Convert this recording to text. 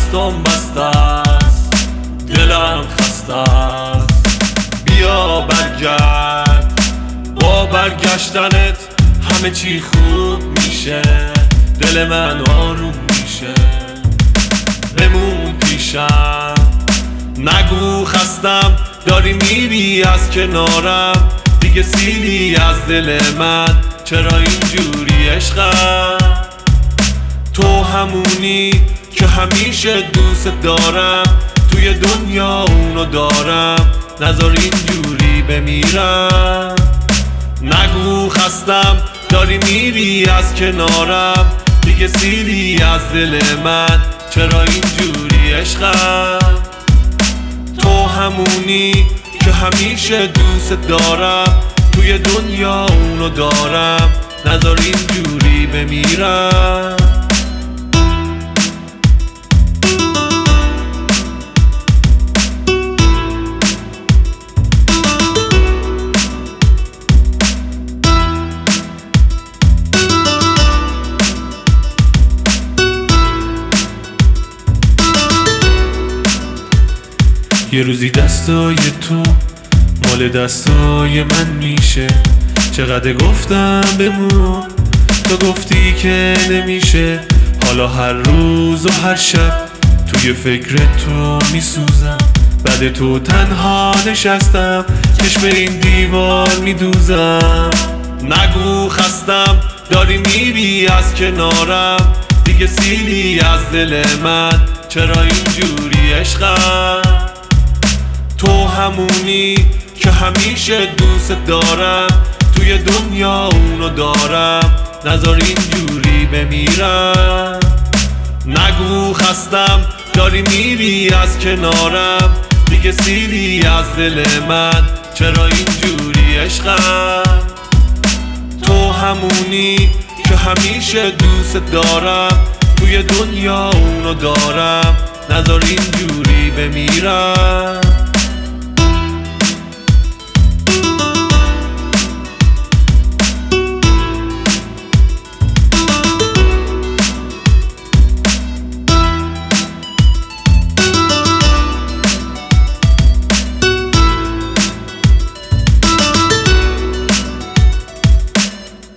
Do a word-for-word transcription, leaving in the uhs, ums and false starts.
دستم بسته است، دلم خسته است. بیا برگرد، با برگشتنت همه چی خوب میشه، دل من آروم میشه. بمون پیشم، نگو خستم، داری میری از کنارم، دیگه سیلی از دل من، چرا اینجوری عشقم؟ تو همونی که همیشه دوست دارم، توی دنیا اونو دارم، نذار اینجوری بمیرم. نگو خستم، داری میری از کنارم، دیگه سیلی از دل من، چرا اینجوری عشقم؟ تو همونی که همیشه دوست دارم، توی دنیا اونو دارم، نذار اینجوری بمیرم. یه روزی دستای تو مال دستای من میشه، چقدر گفتم بمون، تو گفتی که نمیشه. حالا هر روز و هر شب توی فکر تو میسوزم، بعد تو تنها نشستم، چشم این دیوار میدوزم. نگو خستم، داری میری از کنارم، دیگه سیلی از دل من، چرا اینجوری عشقم؟ تو همونی که همیشه دوست دارم، توی دنیا اونو دارم، نذار اینجوری بمیرم. نگو خستم، داری میری از کنارم، دیگه سیلی از دل من، چرا اینجوری عشقم؟ تو همونی که همیشه دوست دارم، توی دنیا اونو دارم، نذار اینجوری بمیرم.